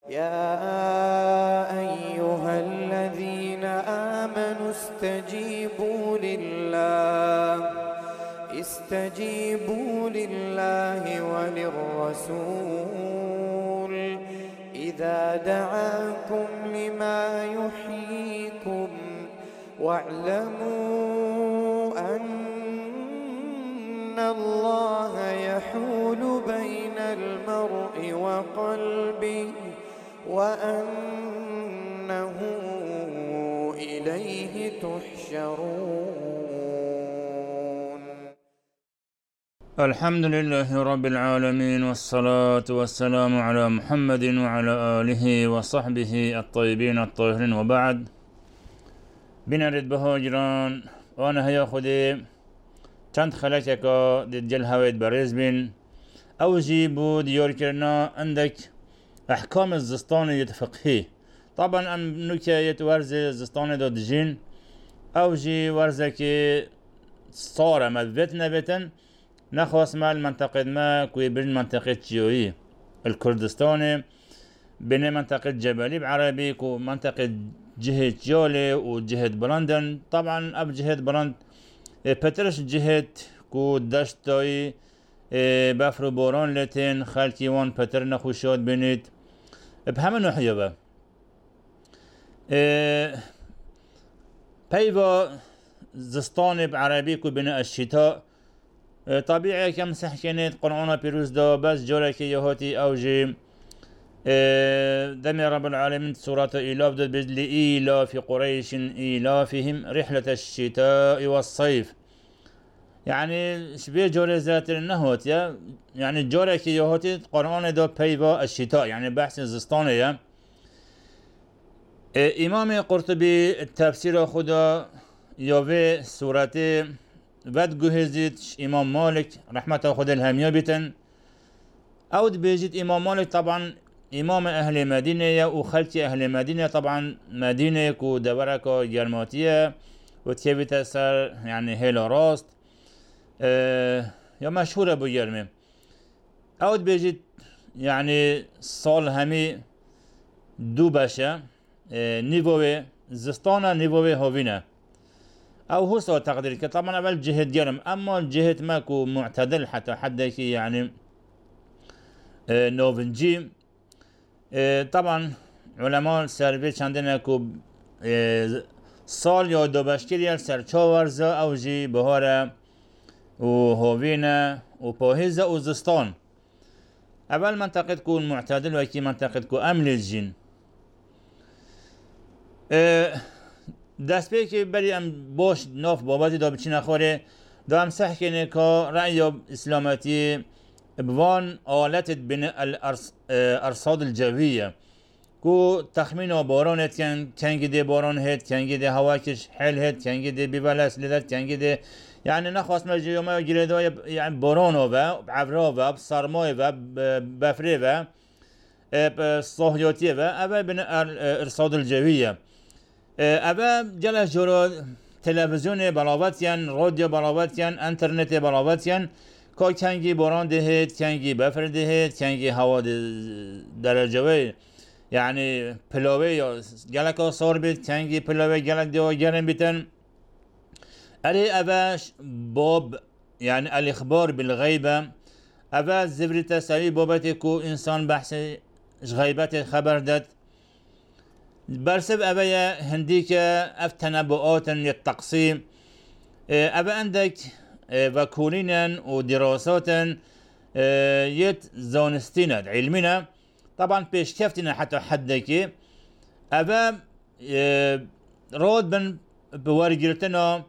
يا أيها الذين آمنوا استجيبوا لله وللرسول إذا دعاكم لما يحييكم واعلموا أن الله يحول بين المرء وقلبه وأنه إليه تحشرون. الحمد لله رب العالمين، والصلاة والسلام على محمد وعلى آله وصحبه الطيبين الطاهرين، وبعد. بنرد بهاجران وانا هيا خودي چند خلقك دید جل هوید برز بین او جي بود يور كرنا عندك احكام الزستان يتفقهي. طبعا ام نوكا يتورز الزستان دو دجين او جي ورزك صار مذبتنا بتن نخواست مال منطقة ما كوي بين منطقة جيوي الكردستاني بين منطقة جبلي بعربي كو منطقة جهة جولي وجهة بلندن. طبعا اب جهة بلند بترش جهة كو دشتاي بفر بوران لتين خالكي وان بتر نخوشات بنيت بهمن وحيبه بيبا زستان بعربي كو بين الشتاء طبيعي كم سحكنت قرآن بيروز دا بس جورك يهاتي اوجي دم رب العالمين سورة إيلاف داد بجد لإيلاف قريش إيلافهم رحلة الشتاء والصيف. يعني شبيه جوري ذات النهوت يعني جورك يهاتي قرآن دا بيبا الشتاء يعني بحث زستانية. امام قرطبي التفسير خدا يوفي سورة ود جهزت امام مالك رحمة خدا الهمية بتن اود بيجت امام مالك طبعا امام اهل مدينة وخلت اهل مدينة طبعا مدينة كو دبركة جرماتية وتيبت سر يعني هيلا راست يا مشهورة بو جرمي اود بيجت يعني صال همي دو باشا نيفوي زستانا نيفوي هوفينا او هو سوى تقدير طبعا اول جهة جرم اما جهة ماكو معتدل حتى حدك يعني نوفنجي طبعا علماء سربي چندنا كو سال یا دو بشکری سرچاورزا او جي بهارة و هوفينا و پاهزة و زستان. اول منطقة كون معتدل وكي منطقة كو امن الجين دست به که بری ام باش ناف بابتی دا بچی نخوره دا ام صح کنه که رأی اسلامتی بوان آلتت بین الارصاد الجویه کو تخمین بارانت کنگی ده باران هید کنگی ده هواکش حل هید کنگی ده بیبلس لیدت کنگی ده يعني نخواست مجيو ما يجريدوا يعني بارانو و عبرا و سرمای و بفری و صهيوتي و اول بین الارصاد الجویه ابا جل جرو تلفزيون بلاواتيان راديو بلاواتيان انترنت بلاواتيان که کنگی باران دهید کنگی بفر دهید کنگی هوا درجوی يعني پلاوه یا گلک سار بید کنگی پلاوه گلک دیو گرم بیتن اره اباش باب يعني الاخبار بالغيبة ابا زبرت سوي بابتي كو انسان بحث غيبت خبر داد برسب أبا هنديك أف تنبؤات التقسيم أبا عندك وكولينا ودراسات يت زونستينا علمنا طبعا بيش كفتنا حتى حدك أبا رود بن بورجرتنا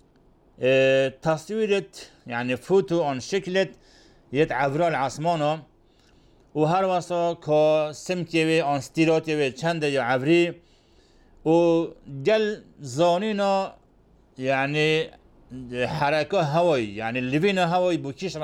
تصويرة يعني فوتو عن شكلت يت عبر العاصمانة و هر واسا که سمکیوی آنستیراتیوی چنده یا عبری و جل زانینا يعني حركة هواي يعني الليفينا هواي بوكيش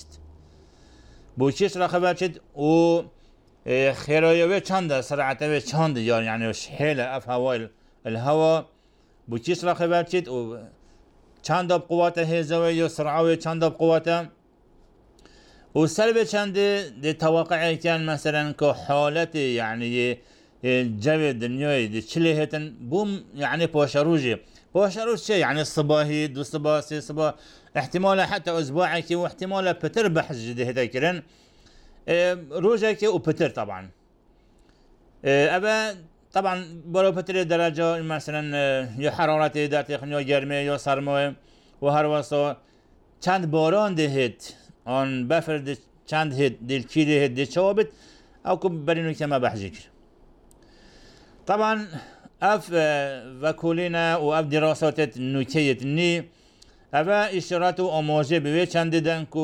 رخبتشت و خيرايوي چنده سرعتوي چنده يعني حيلة اف هواي الهوا بوكيش رخبتشت و چنده بقوته هزوي يو سرعوي چنده بقوته و والسلبي كان دي توقعي كان مثلا كحالتي يعني الجو الدنيوي دي شليهتن بوم يعني بوشروجي شيء يعني الصباحي دو صباح سي صباح احتمال حتى اسبوعك واحتمال بتر بحث جديد هتاكرن روجك وبتر طبعا ابا طبعا برو بتر درجه مثلا يا حرارتي داتي خنيو گرمه يا سرمایه و هر واسه چند باران دهید آن بفرد چند هد دل کیلی هد چابت او که برینو که ما بحث کر طبعا اف وکولينا و اف دراسات نوکیت نی اوا اشارات و آماجه به چند دیدن که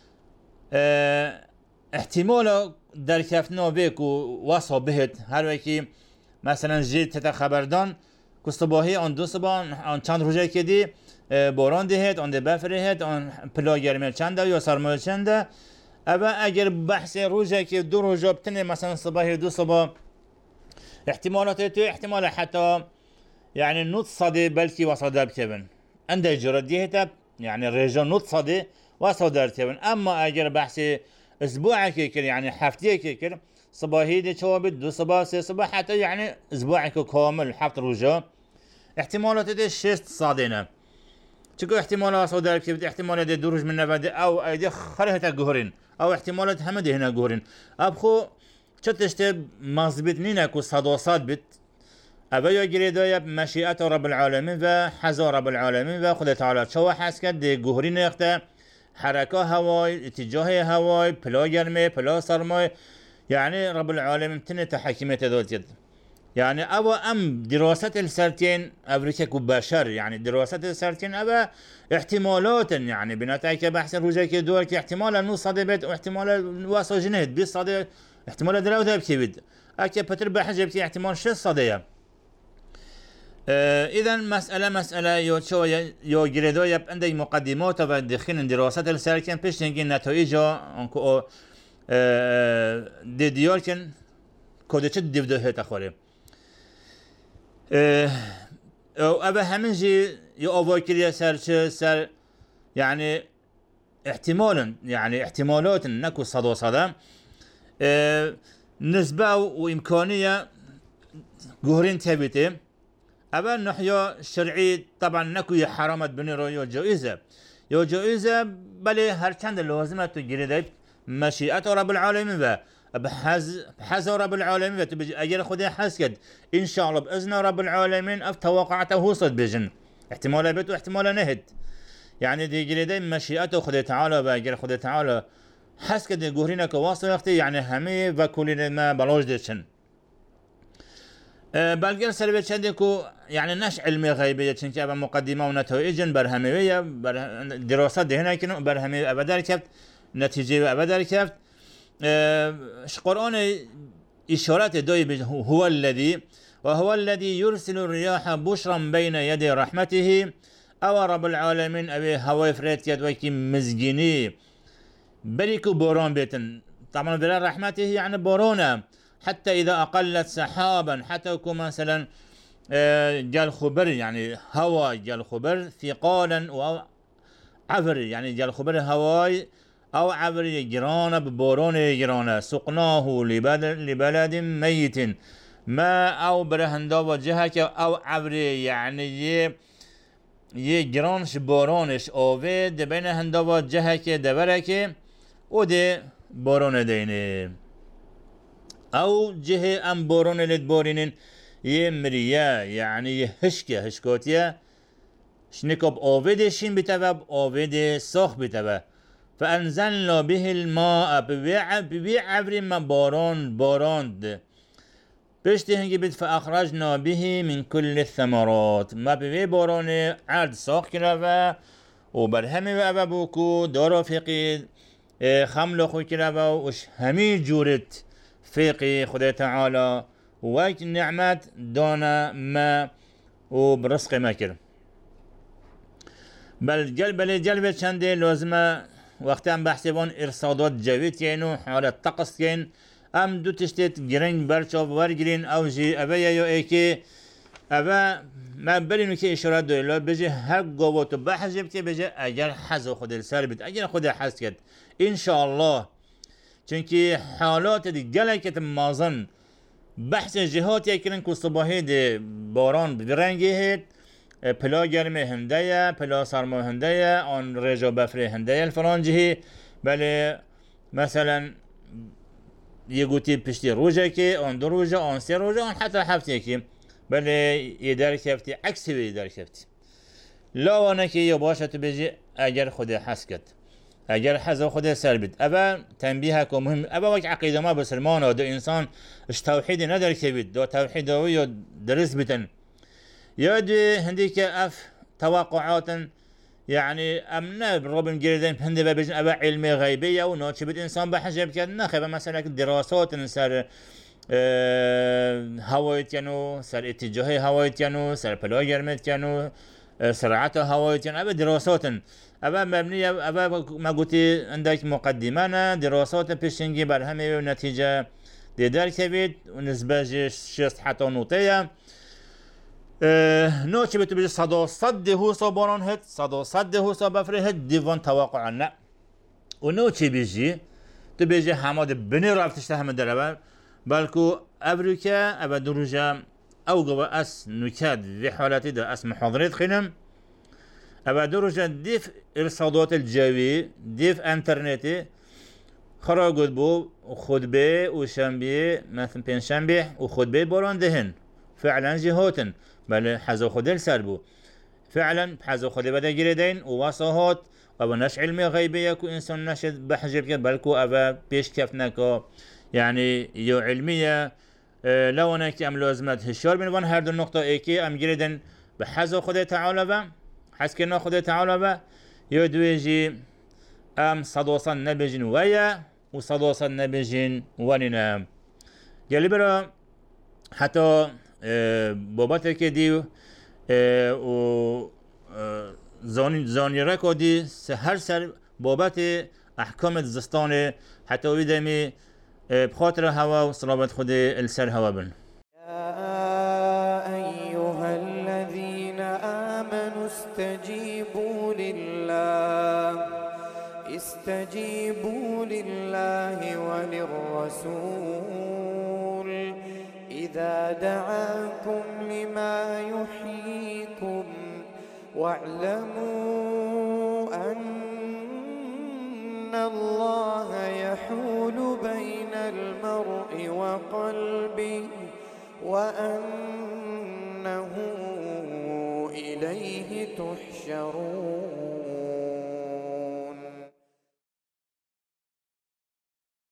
احتمال در کفنا به که واسا بهت هر وکی مثلا جید تتا خبردان که صباحی آن دو صبح آن چند روزه که دی باران دهید آن ده بفره هید آن پلا گرمه چنده یا سرمایه چنده اما اگر بحث روزه که دو روزه بتنه مثلا صباحی دو صبح احتمالات تو احتمال حتی يعني نص صدي بلكي وصدر بكبن عند جرديه تب يعني رجال نص صدي وصدر كبن اما اگر بحث اسبوع كيكر يعني هفتيه كيكر صباحي دي شوابد دو صباح سي صباح حتى يعني اسبوعك كامل حفت رجا احتمالات دي 6 صادينه چكو احتمالات صدر كبد احتمالات دي دروج من نبد او ايدي خرهتا جهرين او احتمالات همده هنا جهرين ابخو چتشته مزبط نينا كو صدوصات بت أبا يجري مشيئة رب العالمين و حزا رب العالمين و خدا تعالى شو حس كد دي جهري نقطة حركة هواي اتجاه هواي بلا جرمي بلا سرماي يعني رب العالمين تنه تحكيمة دولتيد يعني أبا أم دراسة السرتين أبريكا كبشر يعني دراسة السرتين أبا احتمالات يعني بنتائج بحث رجاك دولك احتمالا نص صدي بيت واحتمالا واسو جنهد 20 صدي احتمالا دراو ده بكيبد أكي بتر بحث بكي احتمال 6 صدي إذا مسألة يو شوية يو جريدو يب عندي مقدمات ودخين دراسات السركن پیش نگی نتایجا انکو دي دياركن كودچ ديفدو هتا خوره او ابا همنجي يو اوفاكريا سر يعني احتمالات نكو صدو صدا نسبة وامكانية جهرين تبيته أبا نحيا شرعي طبعا نكو حرامت بنيرو يو جائزة بله هر چند لازمة تجري ده مشيئة رب العالمين و بحز رب العالمين و تبجي اگر خدا حس كد ان شاء الله باذن رب العالمين اف توقعته وصل بجن احتمال بيت واحتمال نهد يعني دي جري ده مشيئته خدا تعالى و اگر خدا تعالى حس كد جهرينك واصل وقت يعني همي و كلنا ما بلاش دشن بلغر سلبي چنده کو يعني نش علمي غيبيه چنكي ابا مقدمه ونتائج برهميه دراسات دهنا كنو برهمي ابدار كفت نتيجه ابدار كفت قرآن اشارات دوي هو الذي وهو الذي يرسل الرياح بشرا بين يدي رحمته او رب العالمين ابي هوا فريت يد وكي مزجيني بريكو بوران بيتن طبعا بلا رحمته يعني بورونا حتى إذا أقلت سحابا حتى يكون مثلا جال خبر يعني هواء جال خبر ثقالا أو عبر يعني جال خبر هواء أو عبر جرانا ببورون جرانا سقناه لبلد ميت ما أو برهندا وجهك أو عبر يعني يه جرانش بورونش أوفي بين هندا وجهك دبرك ودي بورون ديني او جهه ام بورون لدبورينين يمريا يعني هشكوتيا شنكب اوفيدي شين بتبب اوفيدي سوخ بتبب فانزلنا به الماء ببيع ما باروند بشتي هنجي بيت فاخرجنا به من كل الثمرات ما ببيع بارون عرض سوخ كرافا وبرهمي وابابوكو دارو فقيد خملو خو كرافا وش همي جورت فيقي خدا تعالى وقت نعمت دانا ما وبرزق مكر بل جلبة چنده لازمه وقتا بحثبان ارصادات جويت ينو حالة طقس كين ام دو تشتت جرين برچاف ورگرين او جي ابا يو ايكي ابا ما برينو كي اشارات دولا بجي هر قواتو بحث جبتي بجي اگر حز خود السر بيت اگر خود حز كد إن شاء الله چونکی حالات دی گلکت مازن بحث جهات یکرن که صبحی دی باران برنگی هید پلا گرمه هنده یا پلا سرما هنده یا آن رجا بفره هنده یا الفرانجهی بله مثلا یه گوتی پشتی روژه که آن دو روژه آن سه روژه آن حتی هفته که بله یه در کفتی عکسی به یه در کفتی لاوانه که یا باشه تو بجی اگر خود حس کد اگر حضا خود سر بید اول تنبیه که مهم اول وقت عقیده ما بسلمان دو انسان اش توحیدی ندار که بید دو توحید دو یا درست بیتن یا دو هندی که اف توقعات يعني امنا بالربن جيردين هندي بيجن ابا علمي غيبيه ونوتش بد انسان بحجب كان نخب مثلا دراسات سر هوايت كانوا سر اتجاه هوايت كانوا سر بلاجرمت كانوا سرعه هوايت كانوا ابا دراسات ابا مبنيه ابا ما قلتي عندك مقدمه دراسات بيشنجي برهمه ونتيجه ديدار كبيد ونسبه شست حتى نوطيه نوچه بتو بجه صد هو صبران هد صد هو صبفره هد دیوان توقع عنا و نوچه بجه تو بجه هماد بنی رفتش هم دربر بلکو ابریکا ابا دروجه او قبا اس نکاد في حالاتي ده اس محاضرات خينم ابا دروجه ديف ارصادات الجوي ديف انترنتي خراجود بو خطبه و شنبه مثلا پنجشنبه و خطبه باران دهن فعلا جهاتن بله حزو خودل سر بو فعلا حزو خوده بده گیردین و واسهات و نش علم غیبیه که انسان نشد بحجب کرد بلکو اوه پیش کف نکا یعنی یو علمیه لو انك ام لازمت هشار بین وان هر دو نقطه ایکی ام گیردن به حزو خوده تعالی با حز کرنا خوده تعالی با یو دویجی ام صدوصا نبجین ویا و صدوصا نبجین ونینام گلی برا حتی بابت که دیو و زانی رکو دی هر سر بابت احکام زستان حتی ویدمی بخاطر هوا و صلابت خود السر هوا بن أيها الذين آمنوا استجيبوا لله وللرسول إذا دعاكم لما يحييكم واعلموا أن الله يحول بين المرء وقلبه وأنه إليه تحشرون